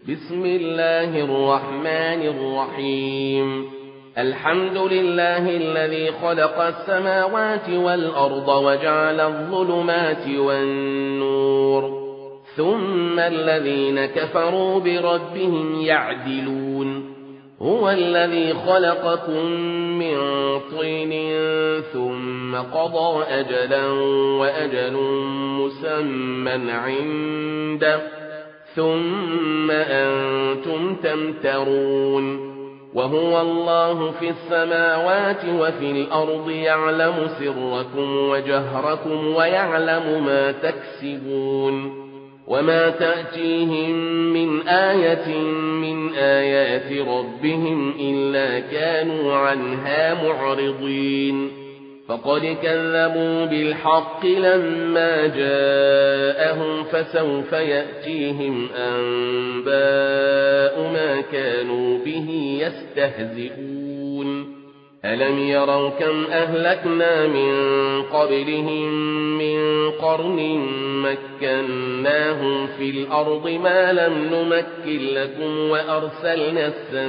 بسم الله الرحمن الرحيم الحمد لله الذي خلق السماوات والأرض وجعل الظلمات والنور ثم الذين كفروا بربهم يعدلون هو الذي خلقكم من طين ثم قضى أجلا وأجل مسمى عنده ثم أنتم تمترون وهو الله في السماوات وفي الأرض يعلم سركم وجهركم ويعلم ما تكسبون وما تأتيهم من آية من آيات ربهم إلا كانوا عنها معرضين فقد كذبوا بالحق لما جاءهم فسوف يأتيهم أنباء ما كانوا به يستهزئون ألم يروا كم أهلكنا من قبلهم من قرن مكناهم في الأرض ما لم نمكن لكم وأرسلنا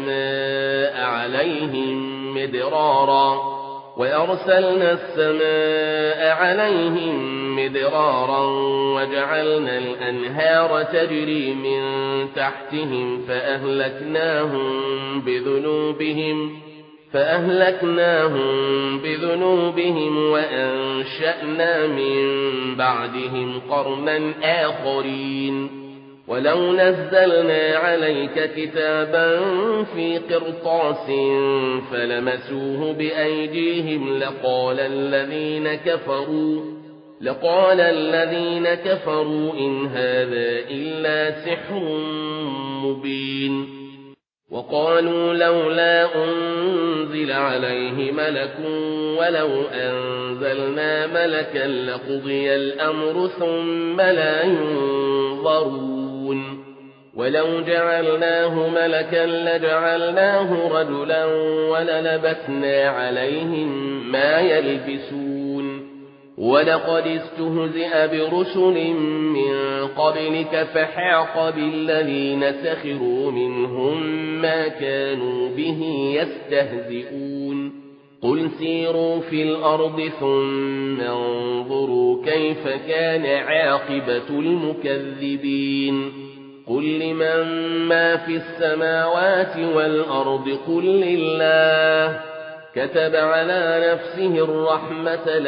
السماء عليهم مدرارا وجعلنا الأنهار تجري من تحتهم فأهلكناهم بذنوبهم وأنشأنا من بعدهم قرنا آخرين ولو نزلنا عليك كتابا في قرطاس فلمسوه بأيديهم لقال الذين كفروا إن هذا إلا سحر مبين وقالوا لولا أنزل عليه ملك ولو أنزلنا ملكا لقضي الأمر ثم لا ينظرون ولو جعلناه ملكا لجعلناه رجلا وللبسنا عليهم ما يلبسون ولقد استهزئ برسل من قبلك فحاق بالذين سخروا منهم ما كانوا به يستهزئون قل سيروا في الأرض ثم انظروا كيف كان عاقبة المكذبين قل لمن ما في السماوات والأرض قل لله كتب على نفسه الرحمة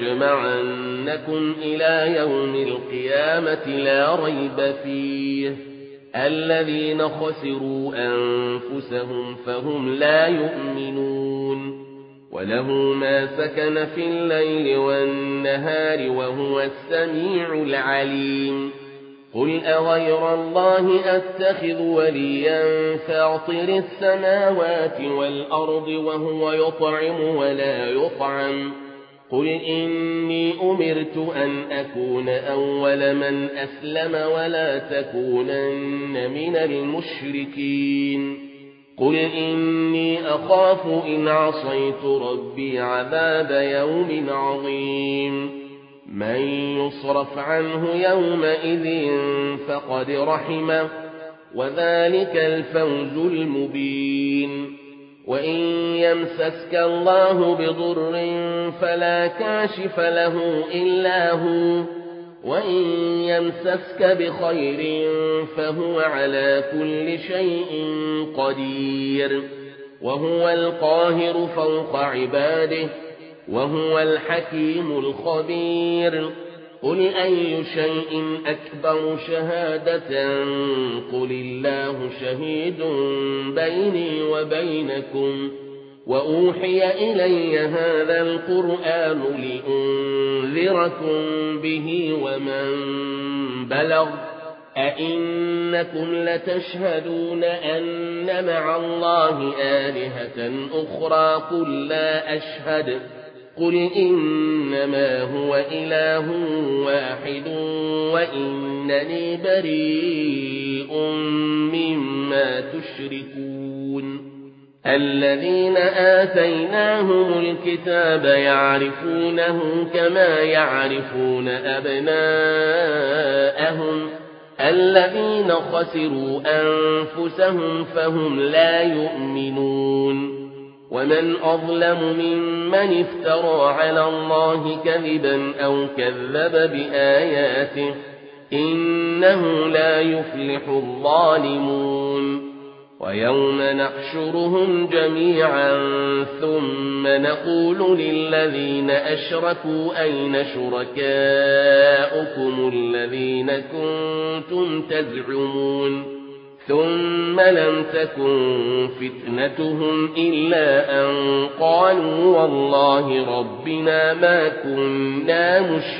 ليجمعنكم إلى يوم القيامة لا ريب فيه الذين خسروا أنفسهم فهم لا يؤمنون وله ما سكن في الليل والنهار وهو السميع العليم قل أغير الله أتخذ وليا فاطر السماوات والأرض وهو يطعم ولا يطعم قل إني أمرت أن أكون أول من أسلم ولا تكونن من المشركين قل إني أخاف إن عصيت ربي عذاب يوم عظيم من يصرف عنه يومئذ فقد رحمه وذلك الفوز المبين وإن يمسسك الله بضر فلا كاشف له إلا هو وإن يمسسك بخير فهو على كل شيء قدير وهو القاهر فوق عباده وهو الحكيم الخبير قل أي شيء أكبر شهادة قل الله شهيد بيني وبينكم وأوحي إلي هذا القرآن لأنذركم به ومن بلغ أئنكم لتشهدون أن مع الله آلهة أخرى قل لا أشهد قل إنما هو إله واحد وإنني بريء مما تشركون الذين آتيناهم الكتاب يعرفونه كما يعرفون أبناءهم الذين خسروا أنفسهم فهم لا يؤمنون ومن أظلم ممن افترى على الله كذبا أو كذب بآياته إنه لا يفلح الظالمون ويوم نحشرهم جميعا ثم نقول للذين أشركوا أين شركاؤكم الذين كنتم تزعمون ثم لم تكن فتنتهم إلا أن قالوا والله ربنا ما كنا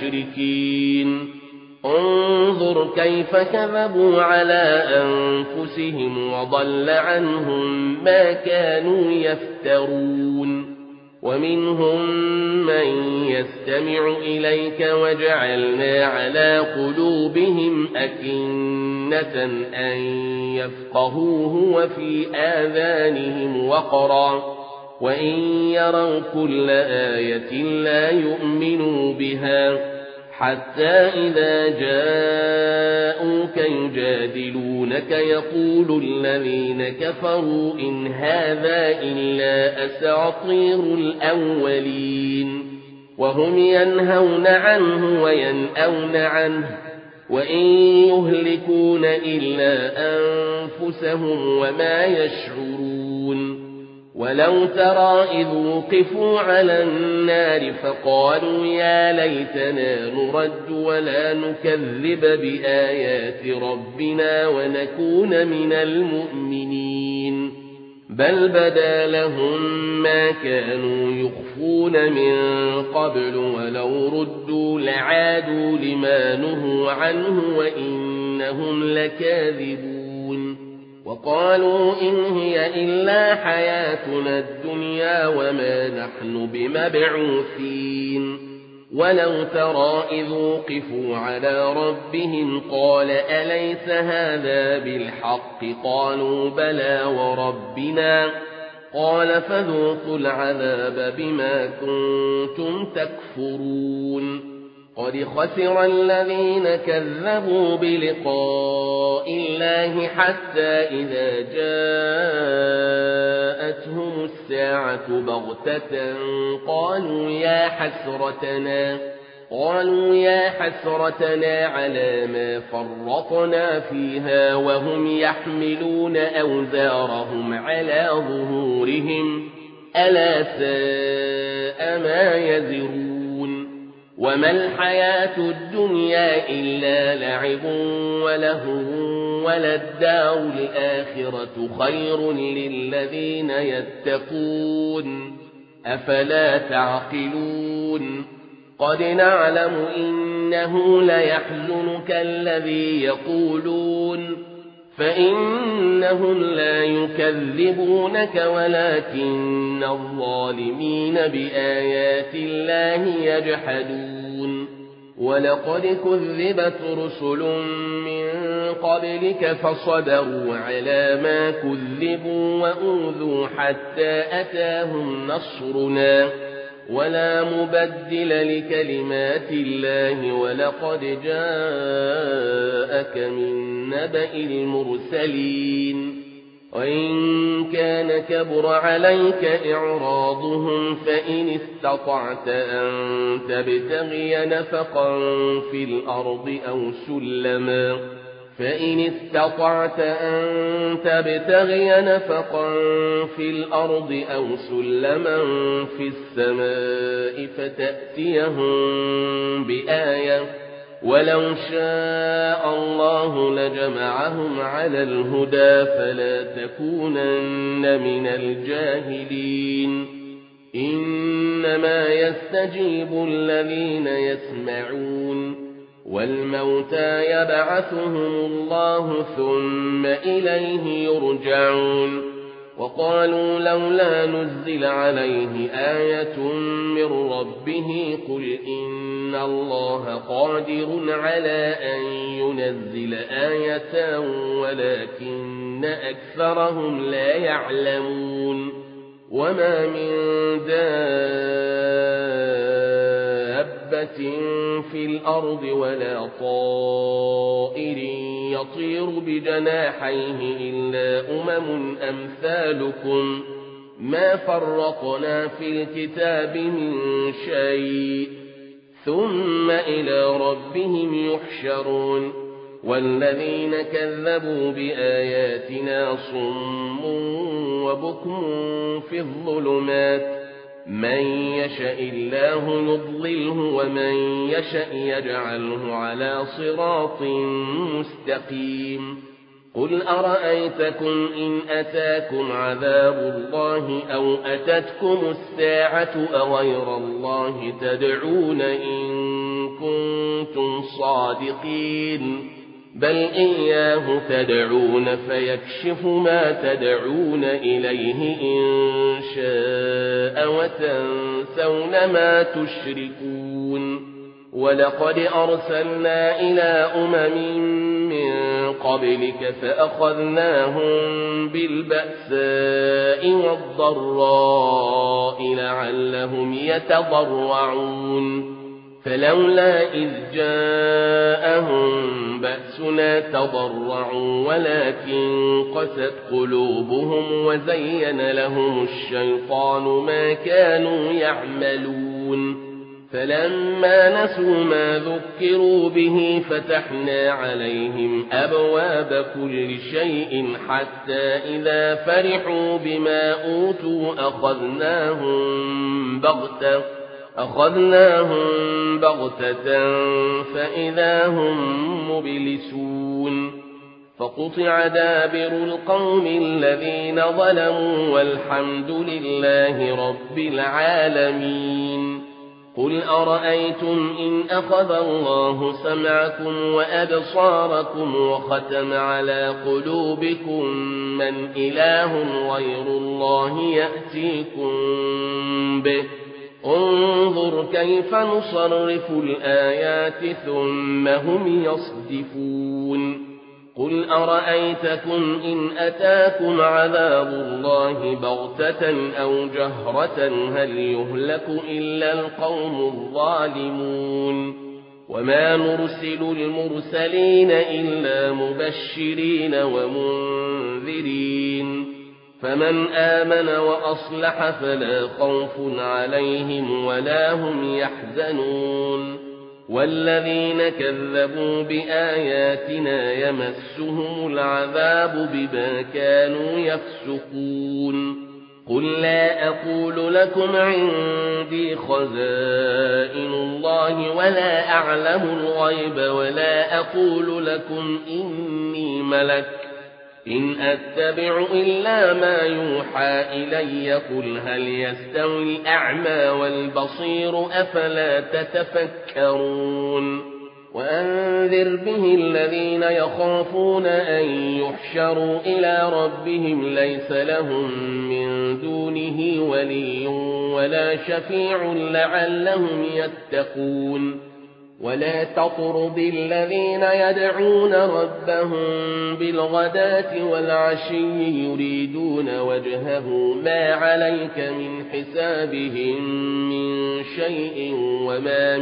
مشركين انظر كيف كذبوا على أنفسهم وضل عنهم ما كانوا يفترون ومنهم من يستمع إليك وجعلنا على قلوبهم أكنة أن يفقهوه وفي آذانهم وقرا وإن يروا كل آية لا يؤمنوا بها حتى إذا جاءوك يجادلونك يقول الذين كفروا إن هذا إلا أساطير الأولين وهم ينهون عنه وينأون عنه وإن يهلكون إلا أنفسهم وما يشعرون ولو ترى إذ وقفوا على النار فقالوا يا ليتنا نرد ولا نكذب بآيات ربنا ونكون من المؤمنين بل بدا لهم ما كانوا يخفون من قبل ولو ردوا لعادوا لما نهوا عنه وإنهم لكاذبون وقالوا إن هي إلا حياتنا الدنيا وما نحن بمبعوثين ولو ترى إذ وقفوا على ربهم قال أليس هذا بالحق قالوا بلى وربنا قال فذوقوا العذاب بما كنتم تكفرون قد خسر الذين كذبوا بلقاء الله حتى إذا جاءتهم الساعة بغتة قالوا يا حسرتنا على ما فرطنا فيها وهم يحملون أوزارهم على ظهورهم ألا ساء ما يزرون وما الحياة الدنيا إلا لعب ولهو وللدار الآخرة خير للذين يتقون أفلا تعقلون قد نعلم إنه ليحزنك الذي يقولون فإنهم لا يكذبونك ولكن الظالمين بآيات الله يجحدون ولقد كذبت رسل من قبلك فصبروا على ما كذبوا وأوذوا حتى أتاهم نصرنا ولا مبدل لكلمات الله ولقد جاءك من نبأ المرسلين وإن كان كبر عليك إعراضهم فإن استطعت أن تبتغي نفقا في الأرض أو سلما في السماء فتأتيهم بآية ولو شاء الله لجمعهم على الهدى فلا تكونن من الجاهلين إنما يستجيب الذين يسمعون والموتى يبعثهم الله ثم إليه يرجعون وقالوا لولا نزل عليه آية من ربه قل إن الله قادر على أن ينزل آية ولكن أكثرهم لا يعلمون وما من دابة في الأرض ولا طائر يطير بجناحيه إلا أمثالكم ما فرطنا في الكتاب من شيء ثم إلى ربهم يحشرون والذين كذبوا بآياتنا صم وبكم في الظلمات من يشاء الله يضلله ومن يشاء يجعله على صراط مستقيم قل أرأيتكم إن أتاكم عذاب الله أو أتتكم الساعة أغير الله تدعون إن كنتم صادقين بل إياه تدعون فيكشف ما تدعون إليه إن شاء وتنسون ما تشركون ولقد أرسلنا إلى من قبلك فأخذناهم بالبأساء والضراء لعلهم يتضرعون فلولا إذ جاءهم بأسنا تضرعوا ولكن قست قلوبهم وزين لهم الشيطان ما كانوا يعملون فلما نسوا ما ذكروا به فتحنا عليهم أبواب كل شيء حتى إذا فرحوا بما أوتوا أخذناهم بغتة فإذا هم مبلسون فقطع دابر القوم الذين ظلموا والحمد لله رب العالمين قل أرأيتم إن أخذ الله سمعكم وأبصاركم وختم على قلوبكم من إله غير الله يأتيكم به انظر كيف نصرف الآيات ثم هم يصدفون قل أرأيتكم إن أتاكم عذاب الله بغتة أو جهرة هل يهلك إلا القوم الظالمون وما نرسل المرسلين إلا مبشرين ومنذرين فمن آمن وأصلح فلا خوف عليهم ولا هم يحزنون والذين كذبوا بآياتنا يمسهم العذاب بما كانوا يفسقون قل لا أقول لكم عندي خزائن الله ولا أعلم الغيب ولا أقول لكم إني ملك إن أتبع إلا ما يوحى إلي قل هل يستوي الأعمى والبصير أفلا تتفكرون وأنذر به الذين يخافون أن يحشروا إلى ربهم ليس لهم من دونه ولي ولا شفيع لعلهم يتقون ولا تطرد الذين يدعون ربهم بالغداة والعشي يريدون وجهه ما عليك من حسابهم من شيء وما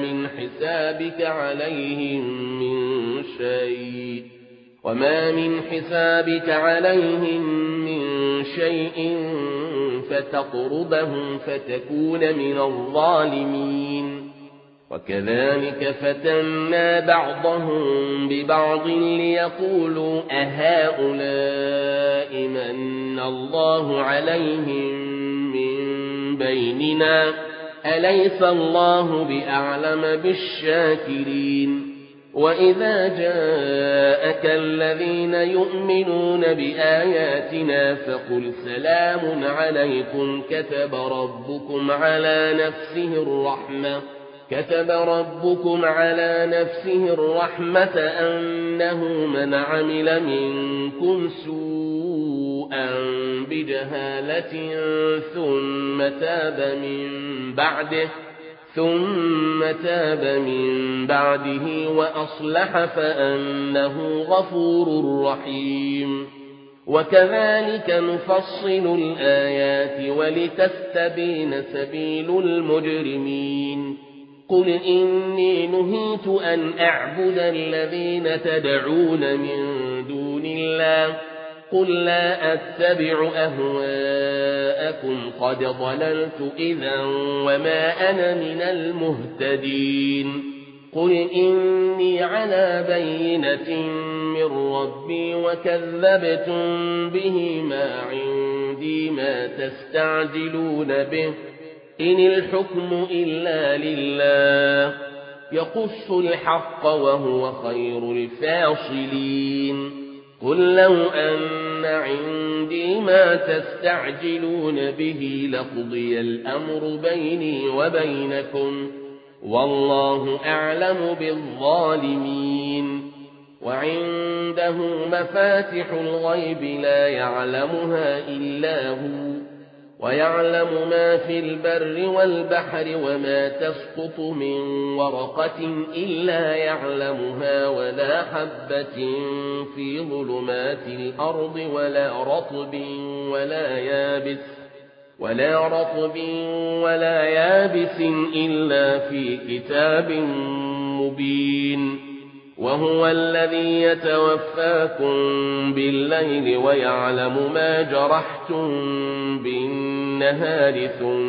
من حسابك عليهم من شيء فتطردهم فتكون من الظالمين وكذلك فتنا بعضهم ببعض ليقولوا أهؤلاء من الله عليهم من بيننا أليس الله بأعلم بالشاكرين وإذا جاءك الذين يؤمنون بآياتنا فقل سلام عليكم كتب ربكم على نفسه الرحمة أنه من عمل منكم سوءا بجهالة ثم تاب من بعده وأصلح فأنه غفور رحيم وكذلك نفصل الآيات ولتستبين سبيل المجرمين قل إني نهيت أن أعبد الذين تدعون من قل لا أتبع أهواءكم قد ضللت إذا وما أنا من المهتدين قل إني على بينة من ربي وكذبتم به ما عندي ما تستعجلون به إن الحكم إلا لله يقص الحق وهو خير الفاصلين قل لو أن عندي ما تستعجلون به لقضي الأمر بيني وبينكم والله أعلم بالظالمين وعنده مفاتح الغيب لا يعلمها إلا هو ويعلم ما في البر والبحر وما تسقط من ورقة إلا يعلمها ولا حبة في ظلمات الأرض ولا رطب ولا يابس إلا في كتاب مبين وهو الذي يتوفاكم بالليل ويعلم ما جرحتم بالنهار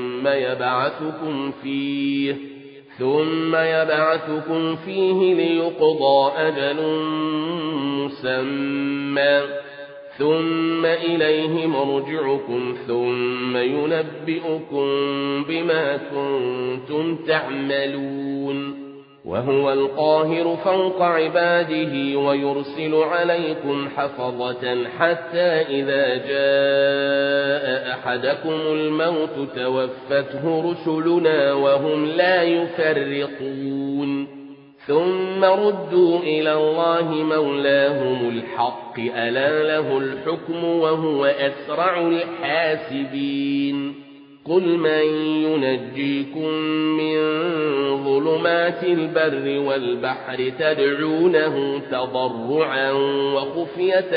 ثم يبعثكم فيه ليقضى أجل مسمى ثم إليه مرجعكم ثم ينبئكم بما كنتم تعملون وهو القاهر فوق عباده ويرسل عليكم حفظة حتى إذا جاء أحدكم الموت توفته رسلنا وهم لا يفرطون ثم ردوا إلى الله مولاهم الحق ألا له الحكم وهو أسرع الحاسبين قل من ينجيكم من ظلمات البر والبحر تدعونه تضرعا وخفية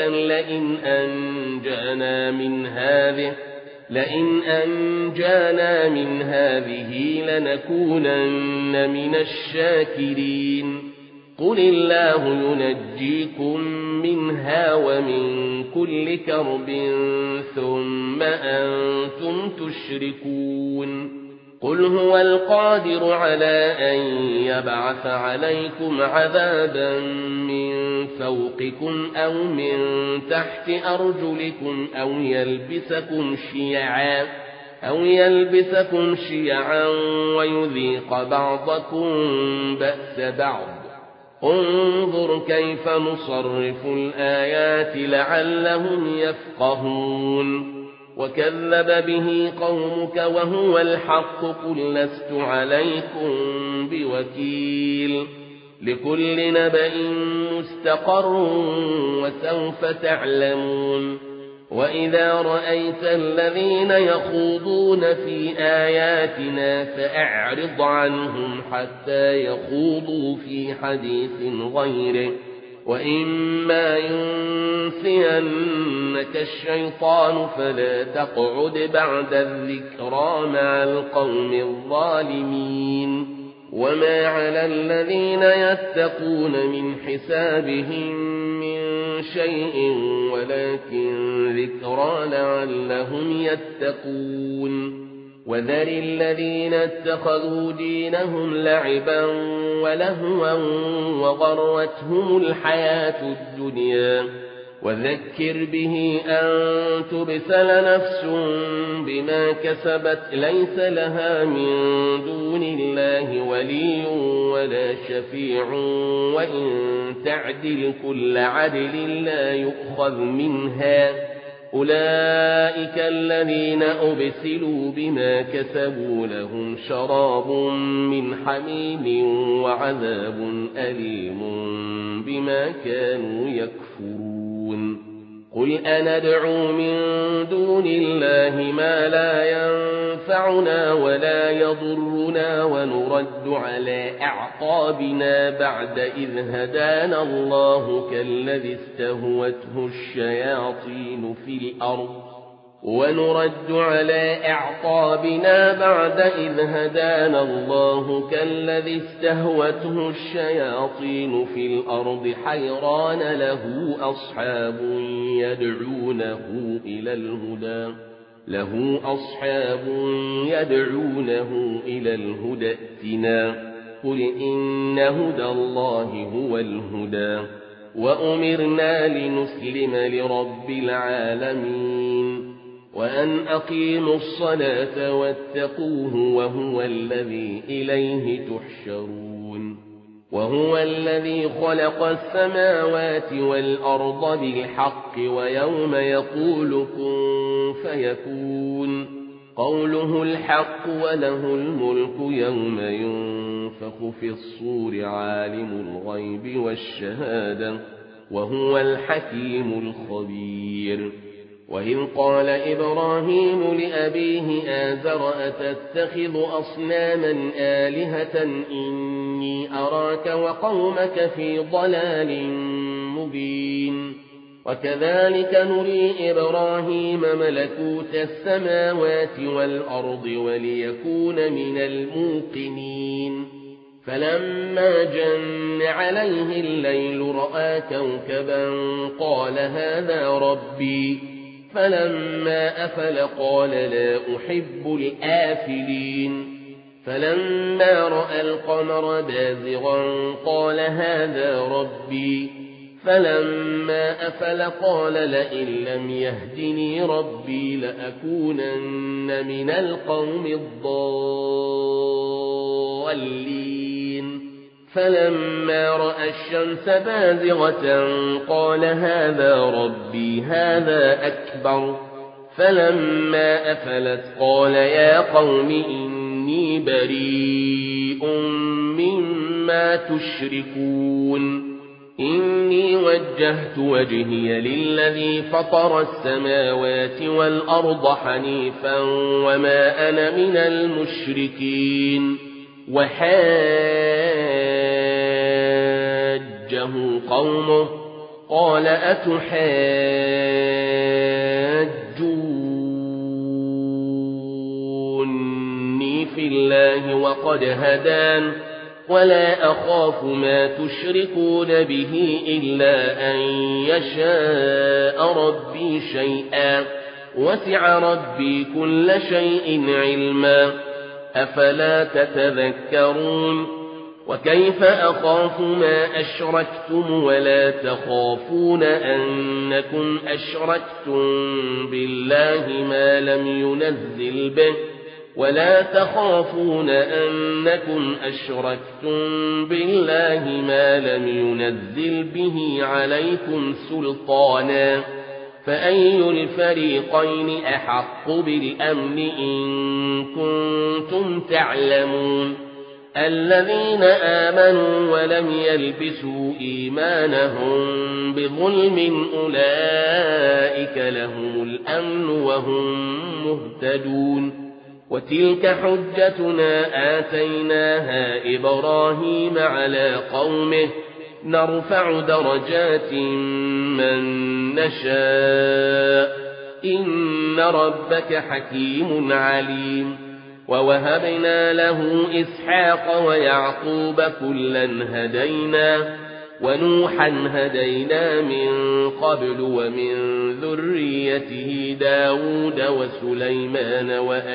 لئن أنجانا من هذه لنكونن من الشاكرين قل الله ينجيكم منها ومن كل كرب ثم أنتم تشركون قل هو القادر على أن يبعث عليكم عذابا من فوقكم أو من تحت أرجلكم أو يلبسكم شيعا ويذيق بعضكم بأس بعض انظر كيف نصرف الآيات لعلهم يفقهون وكذب به قومك وهو الحق قل لست عليكم بوكيل لكل نبأ مستقر وسوف تعلمون وإذا رأيت الذين يخوضون في آياتنا فأعرض عنهم حتى يخوضوا في حديث غيره وإما ينسينك الشيطان فلا تقعد بعد الذكرى مع القوم الظالمين وما على الذين يتقون من حسابهم من شيء ولكن ذكرى لعلهم يتقون وذر الذين اتخذوا دينهم لعبا ولهوا وغرتهم الحياة الدنيا وذكر به أن تبسل نفس بما كسبت ليس لها من دون الله ولي ولا شفيع وإن تعدل كل عدل لا يؤخذ منها أولئك الذين أبسلوا بما كسبوا لهم شراب من حميم وعذاب أليم بما كانوا يكفرون قل أندعو من دون الله ما لا ينفعنا ولا يضرنا ونرد على أعقابنا بعد إذ هدانا الله كالذي استهوته الشياطين في الأرض ونرد على أعقابنا بعد إذ هدانا الله كالذي استهوته الشياطين في الأرض حيران له أصحاب يدعونه إلى الهدى ائتنا قل إن هدى الله هو الهدى وأمرنا لنسلم لرب العالمين وأن أقيموا الصلاة واتقوه وهو الذي إليه تحشرون وهو الذي خلق السماوات والأرض بالحق ويوم يقول كن فيكون قوله الحق وله الملك يوم ينفخ في الصور عالم الغيب والشهادة وهو الحكيم الخبير وإذ قال إبراهيم لأبيه آزر أتتخذ أصناما آلهة إني أراك وقومك في ضلال مبين وكذلك نري إبراهيم ملكوت السماوات والأرض وليكون من الموقنين فلما جن عليه الليل رأى كوكبا قال هذا ربي فلما أفل قال لا أحب الآفلين فلما رأى القمر بازغا قال هذا ربي فلما أفل قال لئن لم يهدني ربي لأكونن من القوم الضالين فلما رأى الشمس بازغة قال هذا ربي هذا أكبر فلما أفلت قال يا قوم إني بريء مما تشركون إني وجهت وجهي للذي فطر السماوات والأرض حنيفا وما أنا من المشركين وحاجه قومه قال أتحاجوني في الله وقد هدان ولا أخاف ما تشركون به إلا أن يشاء ربي شيئا وسع ربي كل شيء علما أفلا تتذكرون وكيف أخاف ما أشركتم ولا تخافون أنكم أشركتم بالله ما لم ينزل به ولا تخافون أنكم أشركتم بالله ما لم ينزل به عليكم سلطانا فأي الفريقين أحق بالأمن إن كنتم تعلمون الذين آمنوا ولم يلبسوا إيمانهم بظلم أولئك لهم الأمن وهم مهتدون وتلك حجتنا آتيناها إبراهيم على قومه نرفع درجات من نشاء إن ربك حكيم عليم ووهبنا له إسحاق ويعقوب كلا هدينا ونوحا هدينا من قبل ومن ذريته داود وسليمان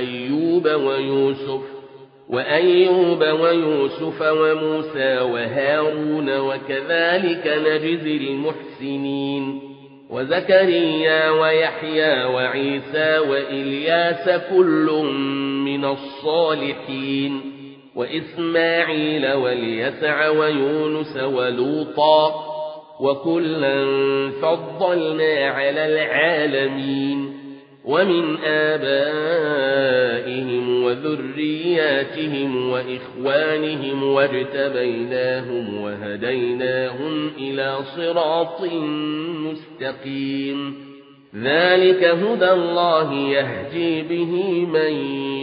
وأيوب ويوسف وموسى وهارون وكذلك نجزي المحسنين وزكريا ويحيى وعيسى وإلياس كل من الصالحين وإسماعيل واليسع ويونس ولوطا وكلا فضلنا على العالمين ومن آبائهم وذرياتهم وإخوانهم واجتبيناهم وهديناهم إلى صراط مستقيم ذلك هدى الله يهدي به من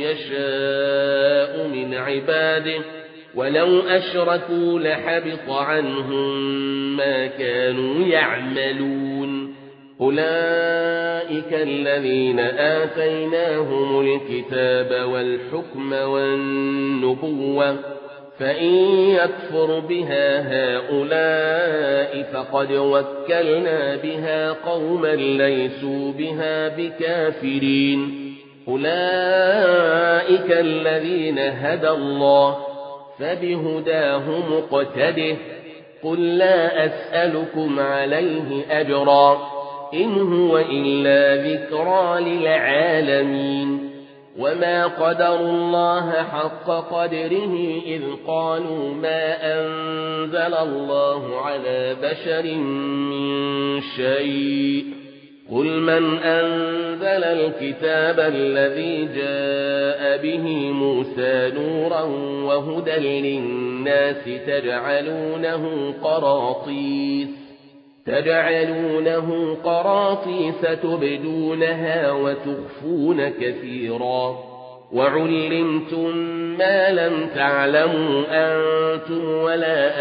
يشاء من عباده ولو أشركوا لحبط عنهم ما كانوا يعملون أولئك الذين آتيناهم الكتاب والحكم والنبوة فإن يكفر بها هؤلاء فقد وكلنا بها قوما ليسوا بها بكافرين أولئك الذين هدى الله فبهداه مقتده قل لا أسألكم عليه أجرا إن هو إلا ذكرى للعالمين وما قدروا الله حق قدره إذ قالوا ما أنزل الله على بشر من شيء قل من أنزل الكتاب الذي جاء به موسى نورا وهدى للناس تجعلونه قراطيس تبدونها وتخفون كثيرا وعلمتم ما لم تعلموا أنتم ولا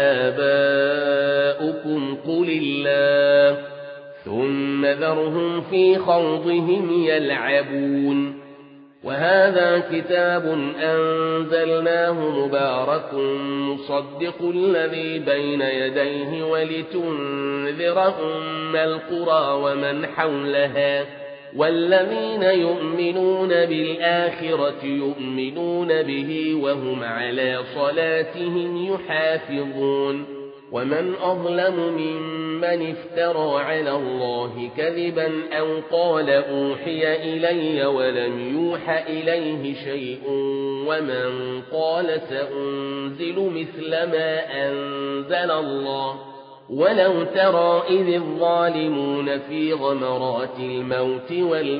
آباؤكم قل الله ثم ذرهم في خوضهم يلعبون وهذا كتاب أنزلناه مبارك مصدق الذي بين يديه ولتنذر أم القرى ومن حولها والذين يؤمنون بالآخرة يؤمنون به وهم على صلاتهم يحافظون ومن أظلم ممن افترى على الله كذبا أو قال أوحي إلي ولم يوح إليه شيء ومن قال سأنزل مثل ما أنزل الله ولو ترى إذ الظالمون في غمرات الموت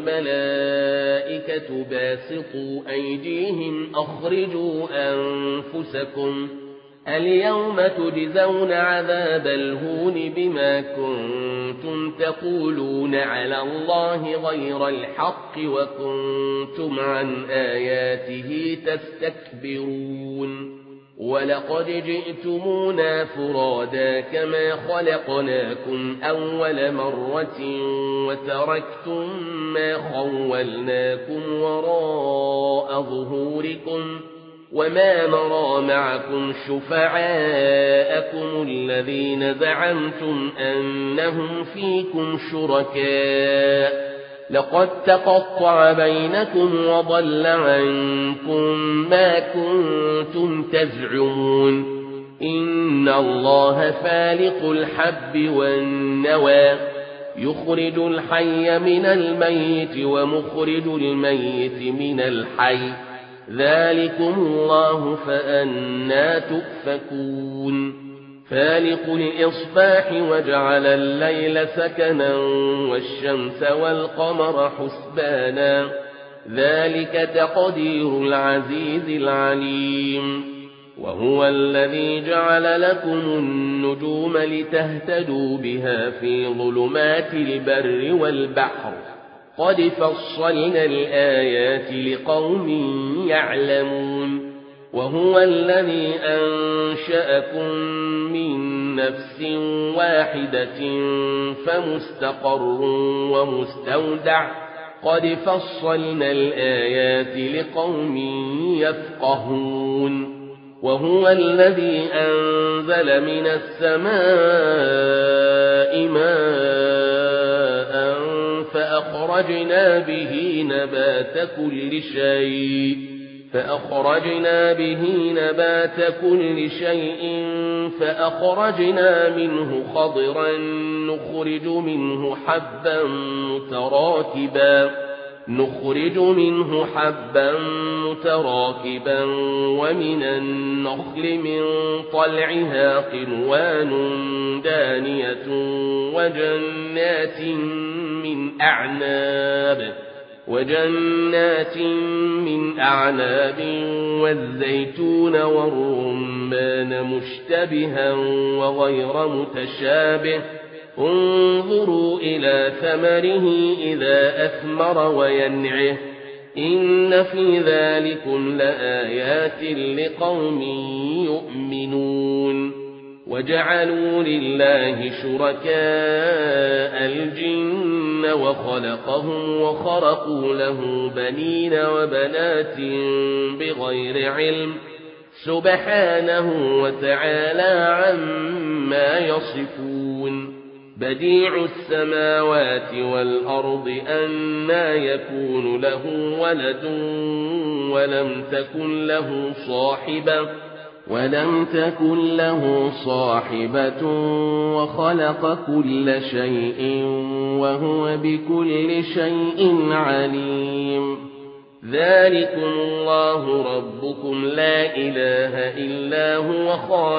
والملائكة باسطوا أيديهم أخرجوا أنفسكم اليوم تجزون عذاب الهون بما كنتم تقولون على الله غير الحق وكنتم عن آياته تستكبرون ولقد جئتمونا فرادا كما خلقناكم أول مرة وتركتم ما خولناكم وراء ظهوركم وما نرى معكم شفعاءكم الذين زعمتم أنهم فيكم شركاء لقد تقطع بينكم وضل عنكم ما كنتم تزعمون إن الله فالق الحب والنوى يخرج الحي من الميت ومخرج الميت من الحي ذلكم الله فأنا تؤفكون فالق الإصباح وجعل الليل سكنا والشمس والقمر حسبانا ذلك تقدير العزيز العليم وهو الذي جعل لكم النجوم لتهتدوا بها في ظلمات البر والبحر قد فصلنا الآيات لقوم يعلمون وهو الذي أنشأكم من نفس واحدة فمستقر ومستودع قد فصلنا الآيات لقوم يفقهون وهو الذي أنزل من السماء ماء فأخرجنا به نبات كل شيء فأخرجنا منه خضرا نخرج منه حبا متراكبا ومن النخل من طلعها قنوان دانية وجنات من أعناب والزيتون والرمان مشتبها وغير متشابه انظروا إلى ثمره إذا أثمر وينعه إن في ذلكم لآيات لقوم يؤمنون وجعلوا لله شركاء الجن الجن وخلقهم وخرقوا له بنين وبنات بغير علم سبحانه وتعالى عما يصفون بديع السماوات والأرض أنى يكون له ولد ولم تكن له صاحبة وخلق كل شيء وهو بكل شيء عليم ذلكم الله ربكم لا إله إلا هو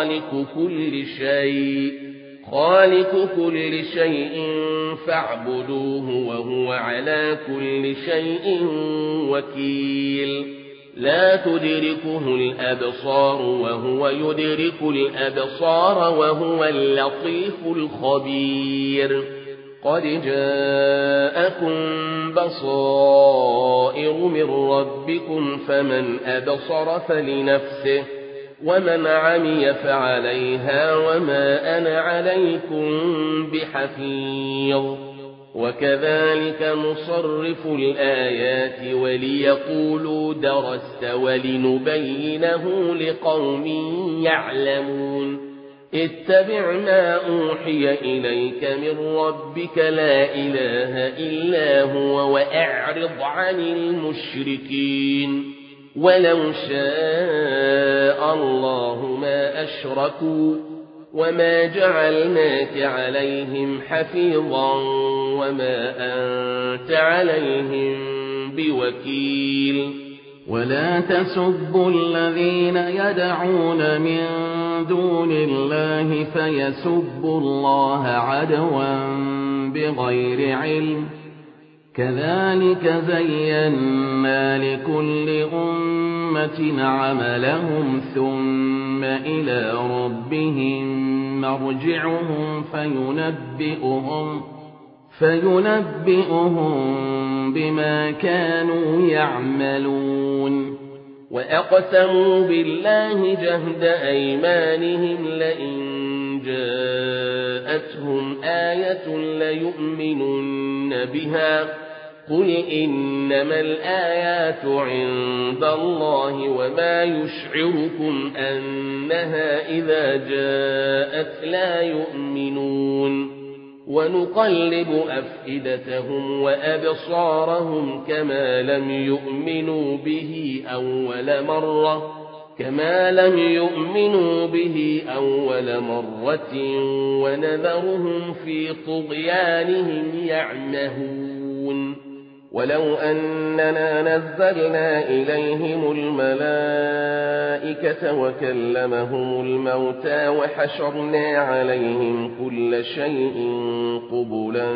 خالق كل شيء فاعبدوه وهو على كل شيء وكيل لا تدركه الأبصار وهو يدرك الأبصار وهو اللطيف الخبير قد جاءكم بصائر من ربكم فمن أبصر فلنفسه ومن عمي فعليها وما أنا عليكم بحفيظ وكذلك نصرف الآيات وليقولوا درست ولنبينه لقوم يعلمون اتبع ما أوحي إليك من ربك لا إله إلا هو وأعرض عن المشركين ولو شاء الله ما أشركوا وما جعلناك عليهم حفيظا وما أنت عليهم بوكيل ولا تسبوا الذين يدعون من دون الله فيسبوا الله عدوا بغير علم كذلك زينا لكل أمة عملهم ثم إلى ربهم مرجعهم فينبئهم بما كانوا يعملون وأقسموا بالله جهد أيمانهم لئن جاءتهم آية ليؤمنن بها قل إنما الآيات عند الله وما يشعركم أنها إذا جاءت لا يؤمنون ونقلب أفئدتهم وأبصارهم كما لم يؤمنوا به أول مرة ونذرهم في طغيانهم يعمهون ولو أننا نزلنا إليهم الملائكة وكلمهم الموتى وحشرنا عليهم كل شيء قبلا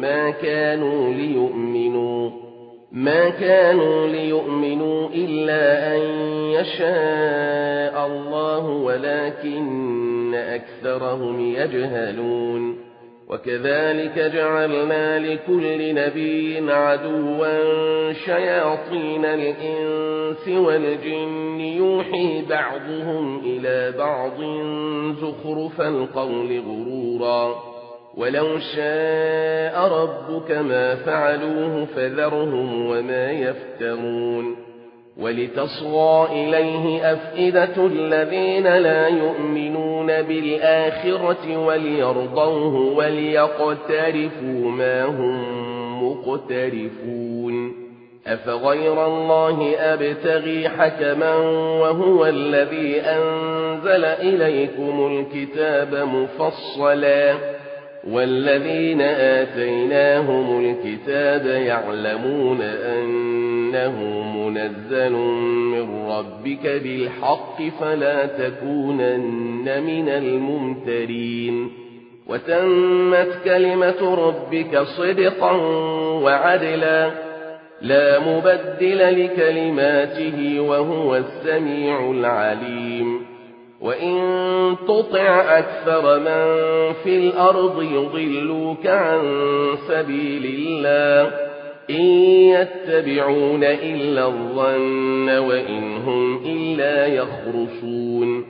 ما كانوا ليؤمنوا إلا أن يشاء الله ولكن أكثرهم يجهلون وكذلك جعلنا لكل نبي عدوا شياطين الإنس والجن يوحي بعضهم إلى بعض زخرف القول غرورا ولو شاء ربك ما فعلوه فذرهم وما يفترون ولتصغى إليه أفئدة الذين لا يؤمنون بالآخرة وليرضوه وليقترفوا ما هم مقترفون أفغير الله أبتغي حكما وهو الذي أنزل إليكم الكتاب مفصلا والذين آتيناهم الكتاب يعلمون أنه منزل من ربك بالحق فلا تكونن من الممترين وتمت كلمة ربك صدقا وعدلا لا مبدل لكلماته وهو السميع العليم وإن تطع أكثر من في الأرض يضلوك عن سبيل الله إن يتبعون إلا الظن وإن هم إلا يخرصون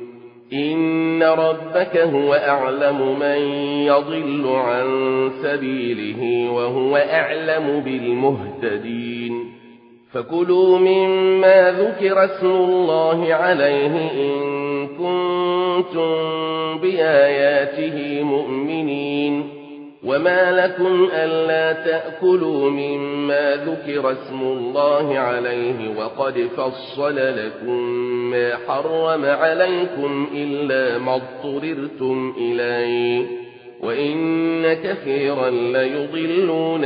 إن ربك هو أعلم من يضل عن سبيله وهو أعلم بالمهتدين فكلوا مما ذكر اسم الله عليه إن كنتم بآياته مؤمنين وما لكم ألا تأكلوا مما ذكر اسم الله عليه وقد فصل لكم ما حرم عليكم إلا ما اضطررتم إليه وإن كثيرا ليضلون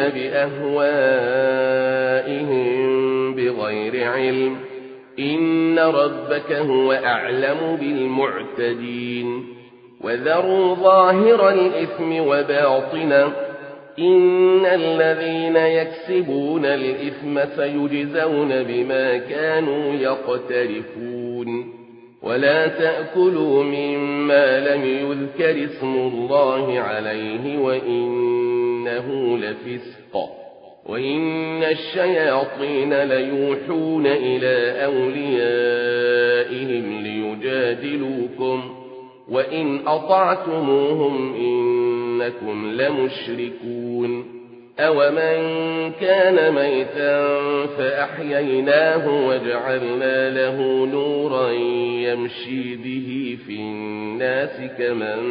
بأهوائهم بغير علم إن ربك هو أعلم بالمعتدين وذروا ظاهر الإثم وباطنه إن الذين يكسبون الإثم سيجزون بما كانوا يقترفون ولا تأكلوا مما لم يذكر اسم الله عليه وإنه لفسق وإن الشياطين ليوحون إلى أوليائهم ليجادلوكم وإن أطعتموهم إنكم لمشركون أومن كان ميتا فأحييناه وجعلنا له نورا يمشي به في الناس كمن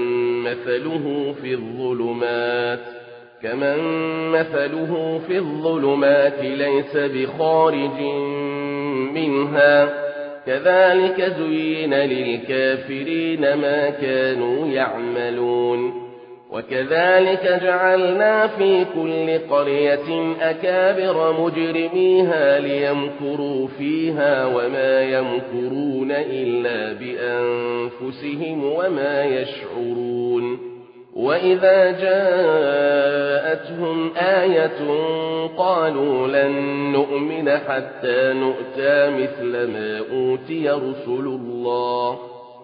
مثله في الظلمات ليس بخارج منها كذلك زين للكافرين ما كانوا يعملون وكذلك جعلنا في كل قرية أكابر مجرميها ليمكروا فيها وما يمكرون إلا بأنفسهم وما يشعرون وإذا جاءتهم آية قالوا لن نؤمن حتى نؤتى مثل ما أوتي رسل الله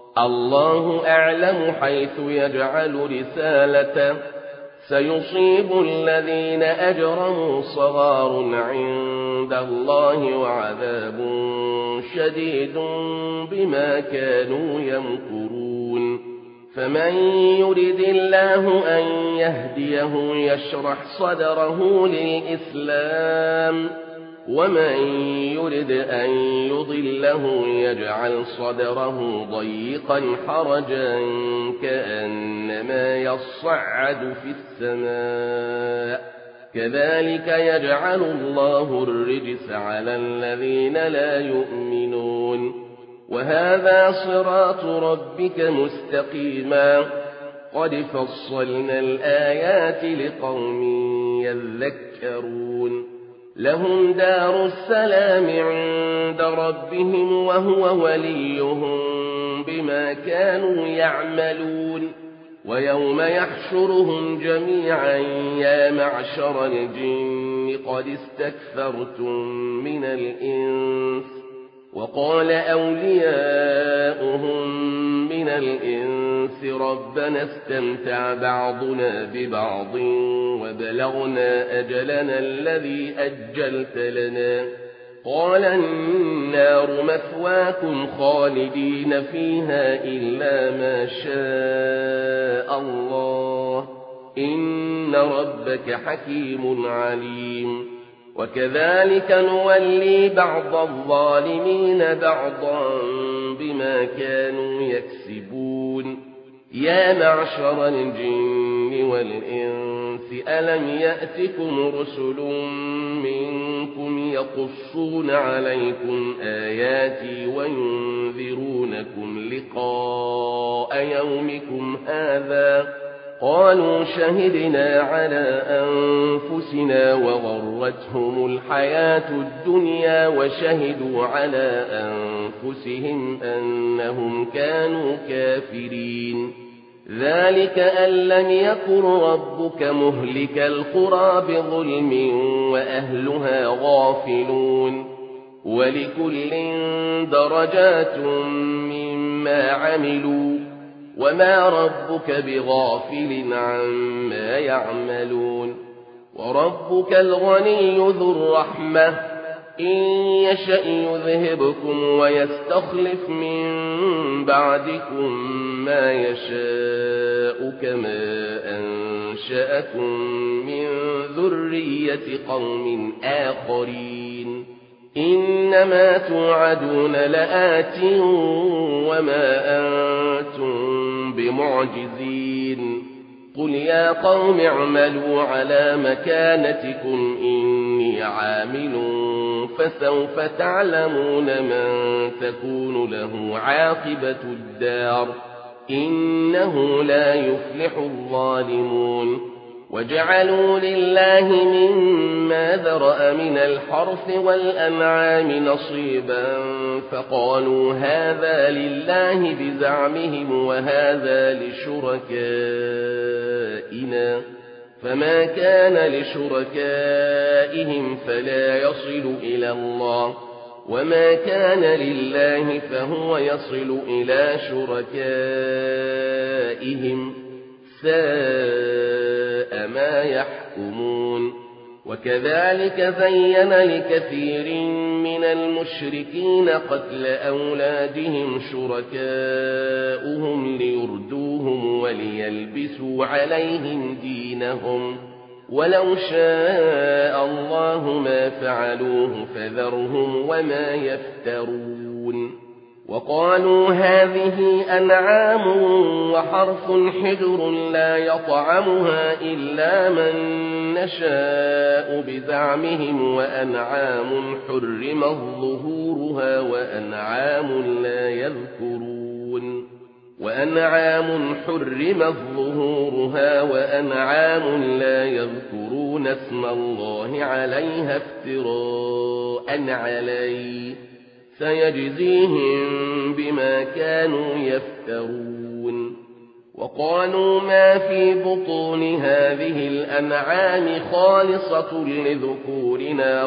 أعلم حيث يجعل رسالته سيصيب الذين أجرموا صغار عند الله وعذاب شديد بما كانوا يمكرون فمن يرد الله أن يهديه يشرح صدره للإسلام ومن يرد أن يضله يجعل صدره ضيقا حرجا كأنما يصعد في السماء كذلك يجعل الله الرجس على الذين لا يؤمنون وهذا صراط ربك مستقيما قد فصلنا الآيات لقوم يذكرون لهم دار السلام عند ربهم وهو وليهم بما كانوا يعملون ويوم يحشرهم جميعا يا معشر الجن قد استكثرتم من الإنس وقال أولياؤهم من الإنس ربنا استمتع بعضنا ببعض وبلغنا أجلنا الذي أجلت لنا قال النار مثواكم خالدين فيها إلا ما شاء الله إن ربك حكيم عليم وكذلك نولي بعض الظالمين بعضا بما كانوا يكسبون يا معشر الجن والإنس ألم يأتكم رسل منكم يقصون عليكم آياتي وينذرونكم لقاء يومكم هذا قالوا شهدنا على أنفسنا وغرتهم الحياة الدنيا وشهدوا على أنفسهم أنهم كانوا كافرين ذلك أن لم يكن ربك مهلك القرى بظلم وأهلها غافلون ولكل درجات مما عملوا وما ربك بغافل عما يعملون وربك الغني ذو الرحمة إن يشأ يذهبكم ويستخلف من بعدكم ما يشاء كما أنشأكم من ذرية قوم آخرين إنما توعدون لآت وما أنتم بمعجزين قل يا قوم اعملوا على مكانتكم إني عامل فسوف تعلمون من تكون له عاقبة الدار إنه لا يفلح الظالمون وجعلوا لله مما ذرأ من الحرث والأنعام نصيبا فقالوا هذا لله بزعمهم وهذا لشركائنا فما كان لشركائهم فلا يصل إلى الله وما كان لله فهو يصل إلى شركائهم ساء ما يحكمون وكذلك زين لكثير من المشركين قتل أولادهم شركاؤهم ليردوهم وليلبسوا عليهم دينهم ولو شاء الله ما فعلوه فذرهم وما يفترون وقالوا هذه أنعام وحرث حجر لا يطعمها إلا من نشاء بزعمهم وأنعام حرمت ظهورها وأنعام لا يذكرون اسم الله عليها افتراء عليه سيجزيهم بما كانوا يفترون وقالوا ما في بطون هذه الأنعام خالصة لذكورنا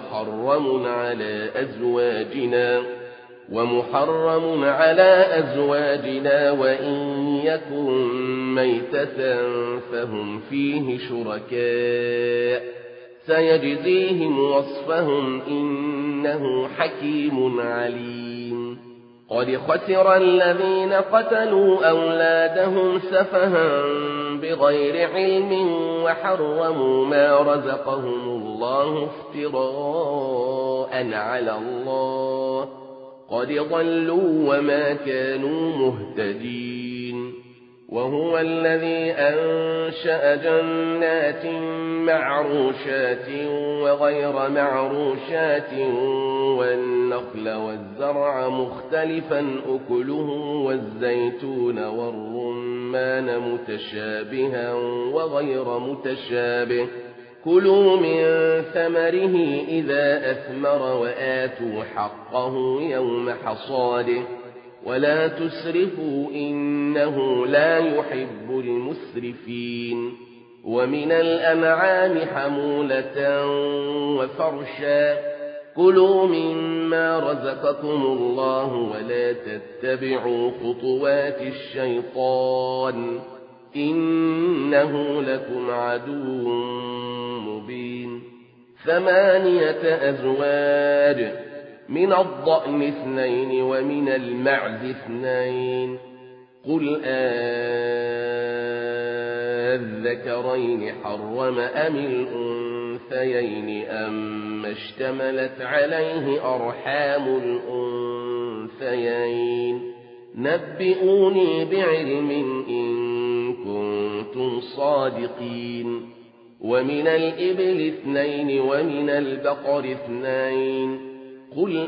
ومحرم على أزواجنا وإن يكن ميتة فهم فيه شركاء سيجزيهم وصفهم إنه حكيم عليم قد خسر الذين قتلوا أولادهم سفها بغير علم وحرموا ما رزقهم الله افتراء على الله قد ضلوا وما كانوا مهتدين وهو الذي أنشأ جنات معروشات وغير معروشات والنخل والزرع مختلفا أكله والزيتون والرمان متشابها وغير متشابه كلوا من ثمره إذا أثمر وآتوا حقه يوم حصاده ولا تسرفوا إنه لا يحب المسرفين ومن الأنعام حمولة وفرشا كلوا مما رزقكم الله ولا تتبعوا خطوات الشيطان إنه لكم عدو مبين 8 أزواج من الضأن 2 ومن المعز 2 قل الذكرين حرم أم الأنثيين أم اشتملت عليه أرحام الأنثيين نبئوني بعلم إن كنتم صادقين ومن الإبل 2 ومن البقر 2 قل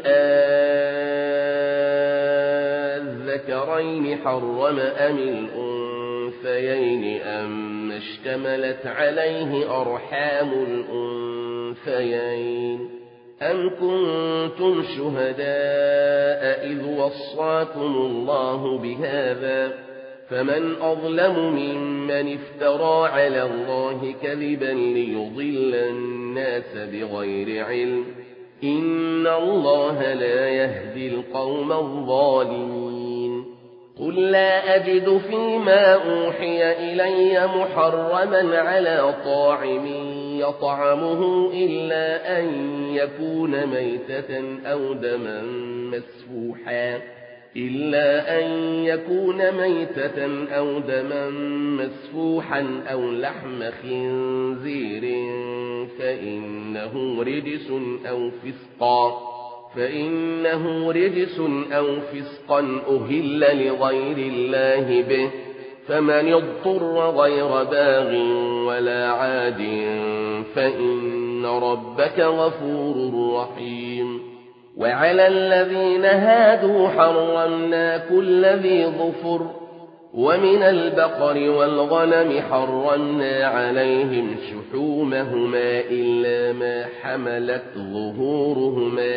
الذكرين حرم أم الأنثيين أم اشتملت عليه أرحام الأنثيين أم كنتم شهداء إذ وصاكم الله بهذا فمن أظلم ممن افترى على الله كذبا ليضل الناس بغير علم إن الله لا يهدي القوم الظالمين قل لا أجد فيما أوحي إلي محرما على طاعم يطعمه إلا أن يكون ميتة أو دما مسفوحا أو لحم خنزير فإنه رجس أو فسقا أهل لغير الله به، فمن اضطر غير باغ ولا عاد فإن ربك غفور رحيم. وعلى الذين هادوا حرمنا كل ذي ظفر، ومن البقر والغنم حرمنا عليهم شحومهما إلا ما حملت ظهورهما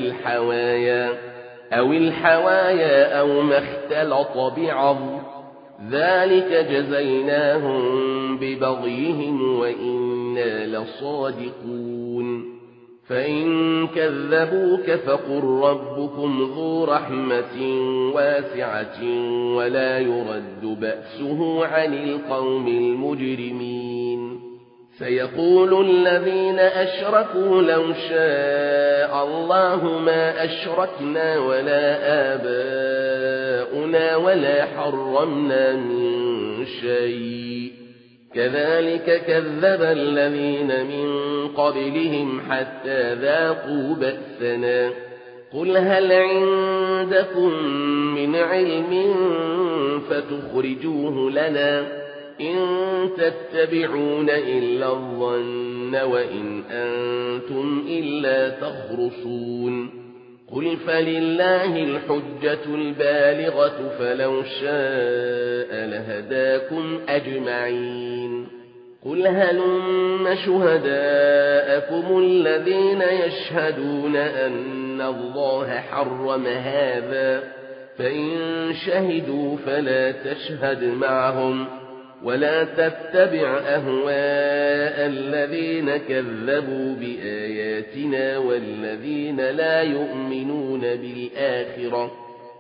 أو الحوايا أو ما اختلط بعظم، ذلك جزيناهم ببغيهم وإنا لصادقون. فإن كذبوك فقل ربكم ذو رحمة واسعة ولا يرد بأسه عن القوم المجرمين. سيقول الذين أشركوا لو شاء الله ما أشركنا ولا آباؤنا ولا حرمنا من شيء، كذلك كذب الذين من قبلهم حتى ذاقوا بأسنا. قل هل عندكم من علم فتخرجوه لنا؟ إن تتبعون إلا الظن وإن أنتم إلا تخرصون. قل فلله الحجة البالغة فلو شاء لهداكم أجمعين. قل هلم شهداءكم الذين يشهدون أن الله حرم هذا، فإن شهدوا فلا تشهد معهم ولا تتبع أهواء الذين كذبوا بآياتنا والذين لا يؤمنون بالآخرة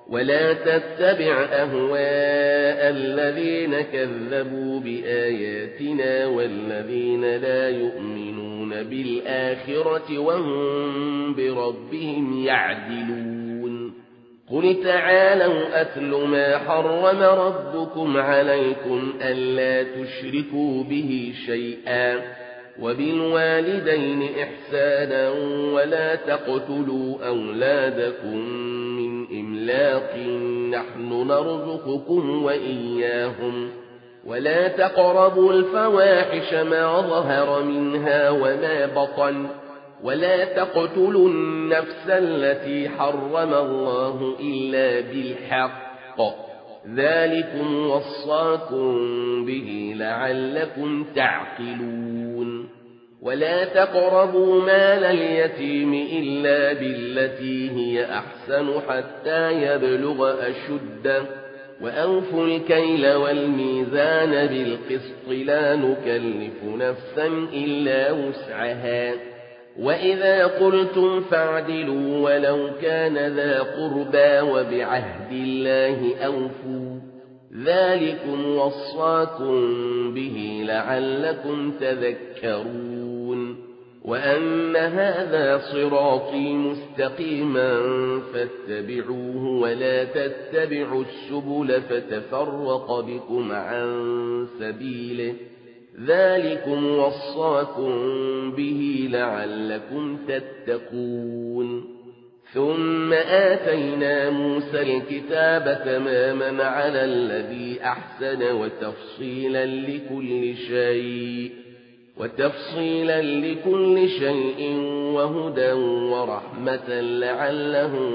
وهم بربهم يعدلون. قل تعالوا أتل ما حرم ربكم عليكم ألا تشركوا به شيئا وبالوالدين إحسانا ولا تقتلوا أولادكم من إملاق نحن نرزقكم وإياهم ولا تقربوا الفواحش ما ظهر منها وما بطن ولا تقتلوا النفس التي حرم الله إلا بالحق، ذلكم وصاكم به لعلكم تعقلون. ولا تقربوا مال اليتيم إلا بالتي هي أحسن حتى يبلغ أشده، وأوفوا الكيل والميزان بالقسط لا نكلف نفسا إلا وسعها، وإذا قلتم فاعدلوا ولو كان ذا قربى وبعهد الله أوفوا، ذلكم وصاكم به لعلكم تذكرون. وأن هذا صراطي مستقيما فاتبعوه ولا تتبعوا السبل فتفرق بكم عن سبيله، ذلكم وصاكم به لعلكم تتقون. ثم آتينا موسى الكتاب تماما على الذي أحسن وتفصيلا لكل شيء وهدى ورحمة لعلهم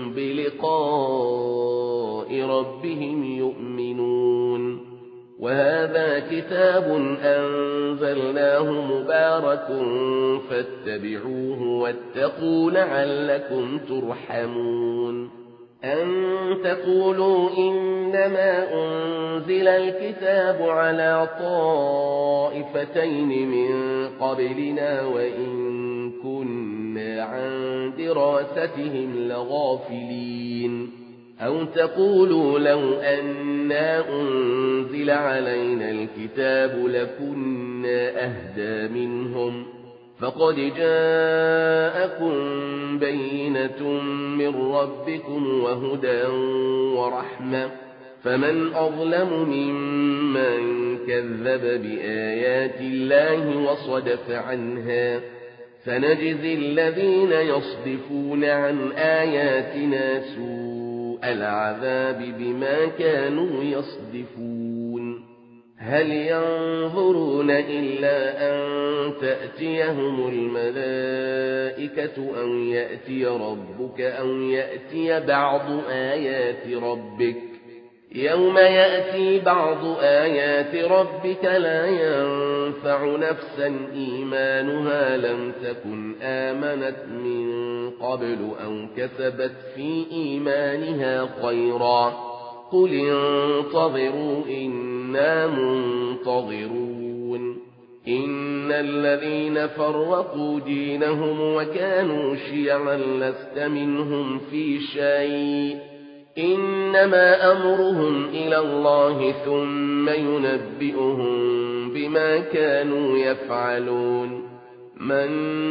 بلقاء ربهم يؤمنون. وهذا كتاب أنزلناه مبارك فاتبعوه واتقوا لعلكم ترحمون. أن تقولوا إنما أنزل الكتاب على طائفتين من قبلنا وإن كنا عن دراستهم لغافلين. أو تقولوا لو أنا أنزل علينا الكتاب لكنا أهدى منهم فقد جاءكم بينة من ربكم وهدى ورحمة فمن أظلم ممن كذب بآيات الله وصدف عنها سنجزي الذين يصدفون عن آياتنا سوء العذاب بما كانوا يصدفون هل ينظرون إلا أن تأتيهم الملائكة أو يأتي ربك أو يأتي بعض آيات ربك يوم يأتي بعض آيات ربك لا ينفع نفسا إيمانها لم تكن آمنت من قبل أو كسبت في إيمانها خيرا قل انتظروا إنا منتظرون إن الذين فرقوا دينهم وكانوا شيعا لست منهم في شيء إنما أمرهم إلى الله ثم ينبئهم بما كانوا يفعلون من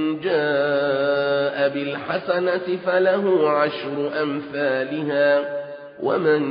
جاء بالحسنة فله عشر أمثالها ومن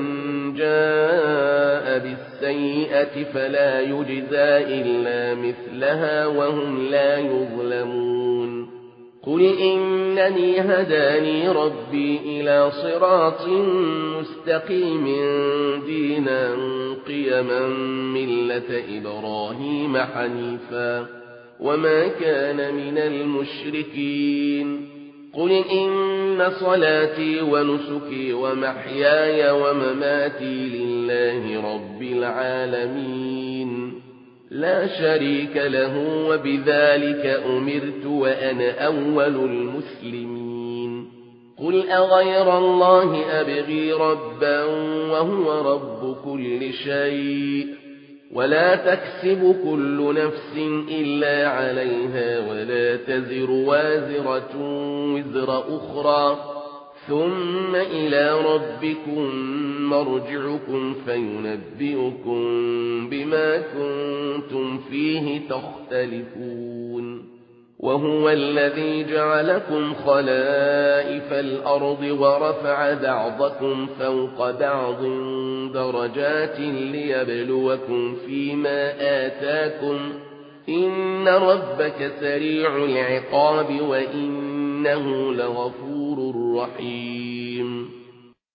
جاء بالسيئة فلا يجزى إلا مثلها وهم لا يظلمون قل إنني هداني ربي إلى صراط مستقيم دينا قيما ملة إبراهيم حنيفا وما كان من المشركين قل إن صلاتي ونسكي ومحياي ومماتي لله رب العالمين لا شريك له وبذلك أمرت وأنا أول المسلمين قل أغير الله أبغي ربا وهو رب كل شيء ولا تكسب كل نفس إلا عليها ولا تزر وازرة وزر أخرى ثم إلى ربكم مرجعكم فينبئكم بما كنتم فيه تختلفون وهو الذي جعلكم خلائف الأرض ورفع بعضكم فوق بعض درجات ليبلوكم فيما آتاكم إن ربك سريع العقاب وإنه لغفور رحيم